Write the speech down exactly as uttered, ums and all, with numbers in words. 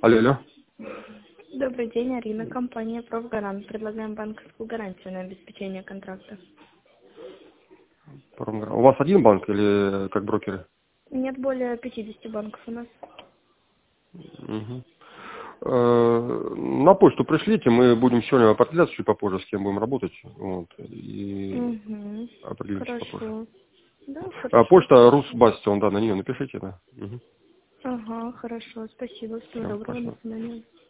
Алло, алло. Добрый день, Арина, компания «Профгарант». Предлагаем банковскую гарантию на обеспечение контракта. Промгра- У вас один банк или как брокеры? Нет, более пятидесяти банков у нас. Угу. Э, На почту пришлите, мы будем сегодня определяться чуть попозже, с кем будем работать. Вот, и Угу. определимся попозже. Хорошо. Да, А, хорошо, почта спасибо. Русбастион, да, на нее напишите, да. Угу. Ага, хорошо, спасибо. Всего Все, доброго, до спасибо. свидания.